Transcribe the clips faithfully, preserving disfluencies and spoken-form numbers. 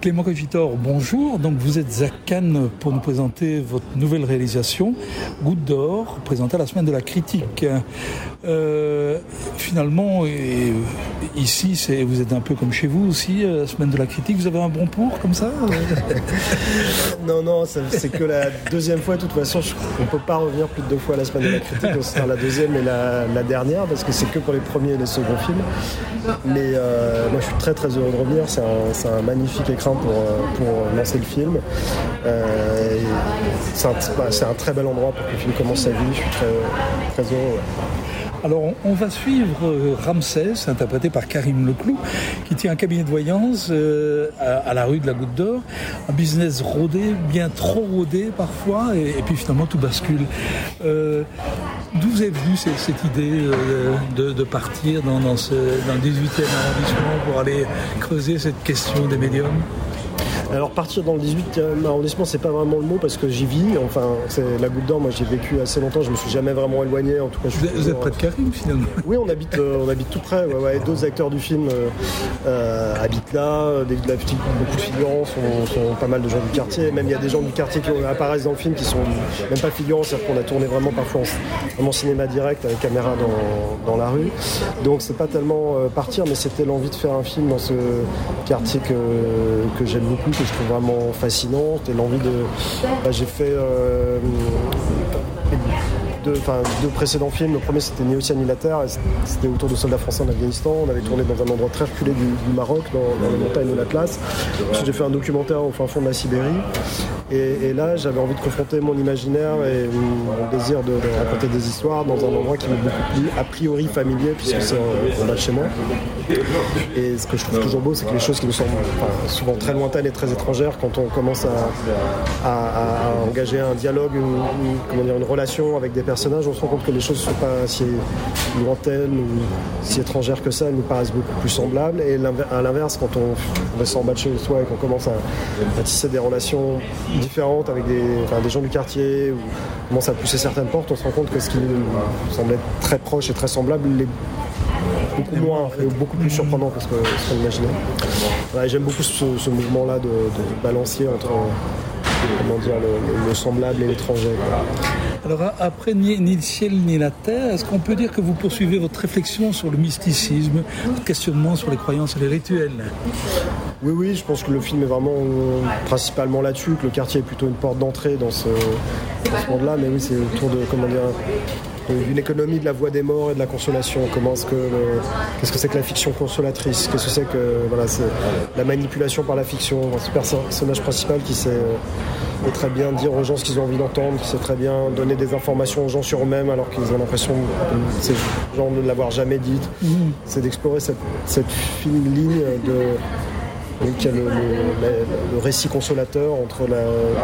Clément Coyfitor, bonjour. Donc vous êtes à Cannes pour nous présenter votre nouvelle réalisation, Goutte d'or, présentée à la Semaine de la Critique. Euh, finalement, et, ici, c'est, vous êtes un peu comme chez vous aussi, la Semaine de la Critique. Vous avez un bon pour comme ça? Non, non, ça, c'est que la deuxième fois. De toute façon, je, on ne peut pas revenir plus de deux fois à la Semaine de la Critique. Ce sera la deuxième et la, la dernière, parce que c'est que pour les premiers et les seconds films. Mais euh, moi, je suis très très heureux de revenir. C'est un, c'est un magnifique écrin pour, pour lancer le film. Euh, c'est, un, c'est un très bel endroit pour que le film commence sa vie. Je suis très, très heureux. Ouais. Alors, on va suivre Ramsès, interprété par Karim Leclou, qui tient un cabinet de voyance euh, à, à la rue de la Goutte d'Or. Un business rodé, bien trop rodé parfois, et, et puis finalement tout bascule. Euh, d'où vous est venue cette, cette idée euh, de, de partir dans, dans, ce, dans le dix-huitième arrondissement pour aller creuser cette question des médiums ? Alors partir dans le dix-huitième arrondissement, c'est pas vraiment le mot parce que j'y vis. Enfin, c'est la Goutte d'Or. Moi, j'ai vécu assez longtemps. Je me suis jamais vraiment éloigné. En tout cas, je vous, êtes, vous êtes près de Karim finalement. Oui, on habite, euh, on habite tout près. Ouais, ouais. D'autres acteurs du film euh, euh, habitent là. Des, de la, beaucoup de figurants sont, sont pas mal de gens du quartier. Même il y a des gens du quartier qui apparaissent dans le film qui sont même pas figurants. C'est-à-dire qu'on a tourné vraiment parfois en, vraiment cinéma direct avec caméra dans, dans la rue. Donc c'est pas tellement euh, partir, mais c'était l'envie de faire un film dans ce quartier que, que j'aime beaucoup, que je trouve vraiment fascinante, et l'envie de... Bah, j'ai fait euh, deux, enfin, deux précédents films. Le premier, c'était Néo-Ciel la Terre, c'était autour de soldats français en Afghanistan. On avait tourné dans un endroit très reculé du, du Maroc, dans, dans les montagnes de l'Atlas. Ensuite, j'ai fait un documentaire au fin fond de la Sibérie. Et, et là, j'avais envie de confronter mon imaginaire et mon désir de, de raconter des histoires dans un endroit qui m'est beaucoup plus a priori familier, puisque c'est en, en bas de chez moi. Et ce que je trouve toujours beau, c'est que les choses qui nous semblent enfin, souvent très lointaines et très étrangères, quand on commence à, à, à engager un dialogue, une, une, comment dire, une relation avec des personnages, on se rend compte que les choses ne sont pas si lointaines ou si étrangères que ça, elles nous paraissent beaucoup plus semblables. Et à l'inverse, quand on reste en bas de chez soi et qu'on commence à, à tisser des relations différentes avec des, enfin, des gens du quartier, ou commence à pousser certaines portes, on se rend compte que ce qui nous semblait très proche et très semblable l'est beaucoup moins, en fait. Beaucoup plus surprenant que ce, que, ce qu'on imaginait. Ouais, j'aime beaucoup ce, ce mouvement-là de, de balancier entre comment dire, le, le semblable et l'étranger. Alors après ni, ni le ciel ni la terre, est-ce qu'on peut dire que vous poursuivez votre réflexion sur le mysticisme, votre questionnement sur les croyances et les rituels ? Oui, oui, je pense que le film est vraiment euh, principalement là-dessus, que le quartier est plutôt une porte d'entrée dans ce, dans ce monde-là, mais oui, c'est autour de, comment dire, d'une économie de la voie des morts et de la consolation. Comment est-ce que le, qu'est-ce que c'est que la fiction consolatrice ? Qu'est-ce que c'est que voilà, c'est la manipulation par la fiction ? Ce personnage principal qui sait euh, très bien dire aux gens ce qu'ils ont envie d'entendre, qui sait très bien donner des informations aux gens sur eux-mêmes alors qu'ils ont l'impression que ces gens ne l'avoir jamais dite. Mmh. C'est d'explorer cette, cette fine ligne de donc il y a le, le, le récit consolateur entre la,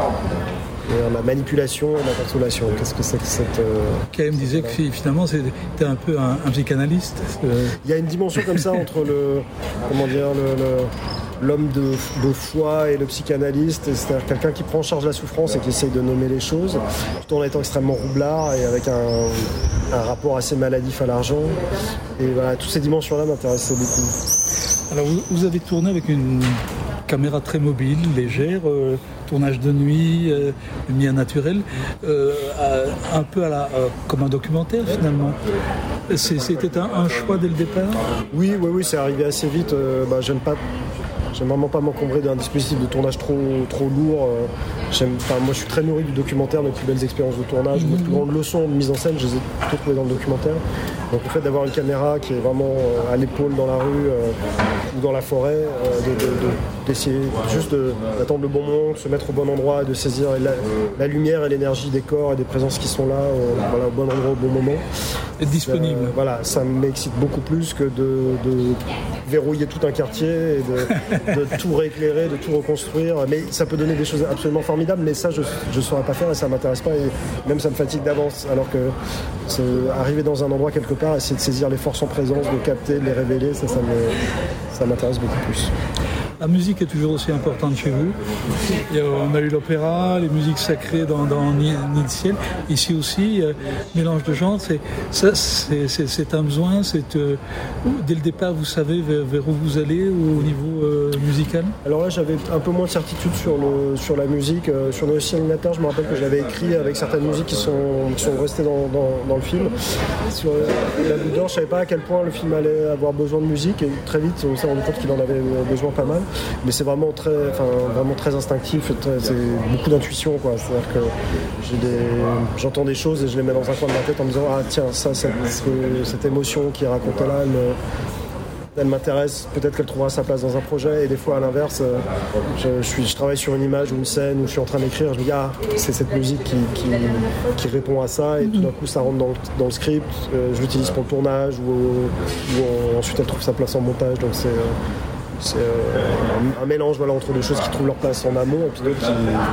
la manipulation et la consolation. Qu'est-ce que c'est que cette... Euh, K M disait que finalement c'était un peu un, un psychanalyste. Euh... Il y a une dimension comme ça entre le... Comment dire le, le l'homme de, de foi et le psychanalyste, c'est-à-dire quelqu'un qui prend en charge la souffrance et qui essaye de nommer les choses, tout en étant extrêmement roublard et avec un, un rapport assez maladif à l'argent. Et voilà, toutes ces dimensions-là m'intéressaient beaucoup. Alors vous, vous avez tourné avec une caméra très mobile, légère, euh, tournage de nuit, euh, lumière naturelle, euh, à, un peu à la, euh, comme un documentaire finalement. C'est, c'était un, un choix dès le départ ? Oui, oui, oui, c'est arrivé assez vite. Euh, bah, j'aime pas... J'aime vraiment pas m'encombrer d'un dispositif de tournage trop, trop lourd. J'aime, enfin, moi, je suis très nourri du documentaire, mes plus belles expériences de tournage, mes plus grandes leçons de mise en scène, je les ai toutes trouvées dans le documentaire. Donc le fait d'avoir une caméra qui est vraiment à l'épaule dans la rue euh, ou dans la forêt, euh, de, de, de, d'essayer juste de, d'attendre le bon moment, de se mettre au bon endroit, de saisir la, la lumière et l'énergie des corps et des présences qui sont là, euh, voilà, au bon endroit, au bon moment. Être disponible. Euh, voilà, ça m'excite beaucoup plus que de, de verrouiller tout un quartier et de, de tout rééclairer, de tout reconstruire. Mais ça peut donner des choses absolument formidables, mais ça, je ne saurais pas faire et ça ne m'intéresse pas. Et même ça me fatigue d'avance. Alors que c'est, arriver dans un endroit quelque part, essayer de saisir les forces en présence, de capter, de les révéler, ça, ça, me, ça m'intéresse beaucoup plus. la musique est toujours aussi importante chez vous. Il y a, on a eu l'opéra, les musiques sacrées dans, dans Nid de ciel. Ici aussi, euh, mélange de genres, c'est, ça, c'est, c'est, c'est un besoin. C'est, euh, dès le départ, vous savez vers, vers où vous allez au niveau euh, musical. Alors là, j'avais un peu moins de certitude sur, le, sur la musique. Euh, sur Néo Cinémateur, je me rappelle que j'avais écrit avec certaines musiques qui sont, qui sont restées dans, dans, dans le film. Sur La Goutte d'Or, je ne savais pas à quel point le film allait avoir besoin de musique, et très vite, on s'est rendu compte qu'il en avait besoin pas mal. Mais c'est vraiment très, enfin, vraiment très instinctif, très, c'est beaucoup d'intuition, quoi. C'est-à-dire que j'ai des, j'entends des choses et je les mets dans un coin de ma tête en me disant ah tiens, ça, cette, cette émotion qui est racontée là, elle, elle m'intéresse, peut-être qu'elle trouvera sa place dans un projet. Et des fois à l'inverse, je, je, suis, je travaille sur une image ou une scène où je suis en train d'écrire, je me dis ah c'est cette musique qui, qui, qui répond à ça, et tout d'un coup ça rentre dans le, dans le script, euh, je l'utilise pour le tournage, ou, ou on, ensuite elle trouve sa place en montage. Donc c'est, c'est euh, un, un mélange, voilà, entre des choses qui trouvent leur place en amont et puis d'autres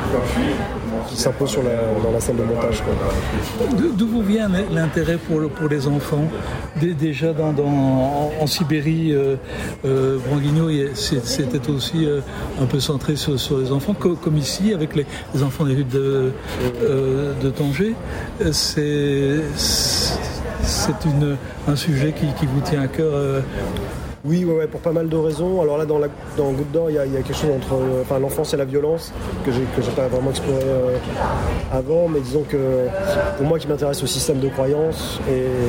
qui, qui s'imposent sur la, dans la salle de montage, quoi. D'où vous vient l'intérêt pour, pour les enfants? Déjà dans, dans, en, en Sibérie, euh, euh, Branguignou, c'était aussi euh, un peu centré sur, sur les enfants, comme, comme ici avec les, les enfants des rues de, euh, de Tanger. C'est, c'est une, un sujet qui, qui vous tient à cœur. Euh, Oui, ouais, ouais, pour pas mal de raisons. Alors là, dans, la, dans Goutte d'Or, il y, y a quelque chose entre euh, enfin, l'enfance et la violence que j'ai que j'ai pas vraiment exploré euh, avant, mais disons que pour moi qui m'intéresse au système de croyance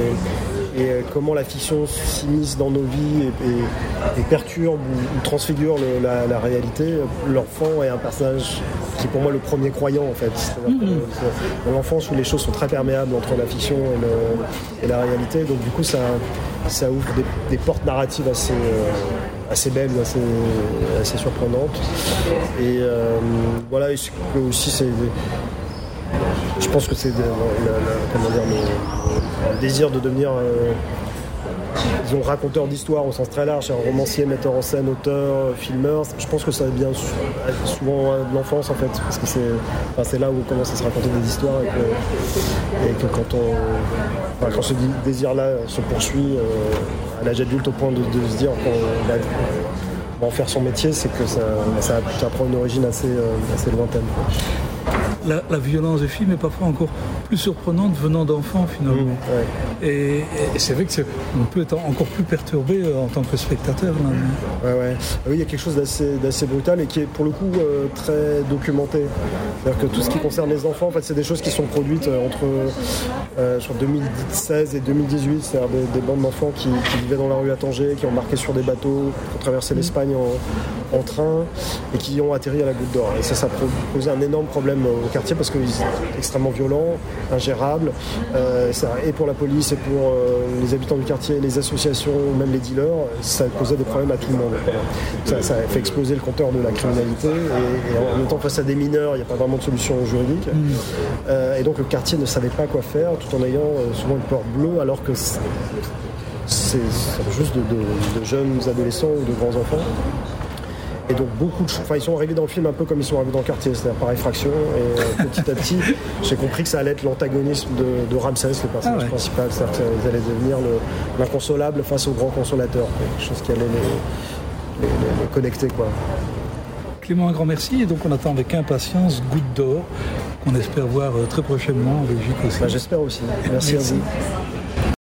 et, et comment la fiction s'immisce dans nos vies et, et, et perturbe ou, ou transfigure le, la, la réalité, l'enfant est un personnage qui est pour moi le premier croyant, en fait. C'est-à-dire que c'est dans l'enfance où les choses sont très perméables entre la fiction et, le, et la réalité, donc du coup ça, ça ouvre des, des portes narratives assez, euh, assez belles, assez, assez surprenantes. Et euh, voilà, et aussi c'est... Je pense que c'est de, la, la, comment dire, le, le désir de devenir euh, disons, raconteur d'histoire au sens très large, un romancier, metteur en scène, auteur, filmeur. Je pense que ça vient souvent de l'enfance, en fait, parce que c'est, enfin, c'est là où on commence à se raconter des histoires, et que, et que quand, on, enfin, quand ce désir-là se poursuit euh, à l'âge adulte au point de, de se dire qu'on va, on va en faire son métier, c'est que ça, ça, ça prend une origine assez, euh, assez lointaine, quoi. La, la violence des films est parfois encore plus surprenante venant d'enfants, finalement. Mmh, ouais. et, et c'est vrai qu'on peut être encore plus perturbé en tant que spectateur. Là. Ouais, ouais. Oui, il y a quelque chose d'assez, d'assez brutal et qui est pour le coup euh, très documenté. C'est-à-dire que tout ce qui concerne les enfants, en fait, c'est des choses qui sont produites entre euh, deux mille seize et deux mille dix-huit. C'est-à-dire des, des bandes d'enfants qui, qui vivaient dans la rue à Tanger, qui ont marqué sur des bateaux, qui ont traversé l'Espagne en, en train et qui ont atterri à la Goutte d'Or. Et ça, ça a posé un énorme problème au quartier parce qu'ils sont extrêmement violents, ingérables, euh, ça, et pour la police et pour euh, les habitants du quartier, les associations, même les dealers, ça causait des problèmes à tout le monde. Ça, ça a fait exploser le compteur de la criminalité et, et en même temps face à des mineurs, il n'y a pas vraiment de solution juridique. Mmh. Euh, et donc le quartier ne savait pas quoi faire tout en ayant euh, souvent une peur bleue alors que c'est, c'est, c'est juste de, de, de jeunes adolescents ou de grands enfants. Et donc beaucoup de choses, enfin ils sont arrivés dans le film un peu comme ils sont arrivés dans le quartier, c'est-à-dire par effraction, et euh, petit à petit j'ai compris que ça allait être l'antagonisme de, de Ramsès, le personnage ah ouais. principal, c'est-à-dire qu'ils allaient devenir le, l'inconsolable face au grand consolateur, quelque chose qui allait les, les, les, les connecter, quoi. Clément, un grand merci, et donc on attend avec impatience Goutte d'Or, qu'on espère voir très prochainement en Belgique aussi. Bah, j'espère aussi, merci, merci. à vous.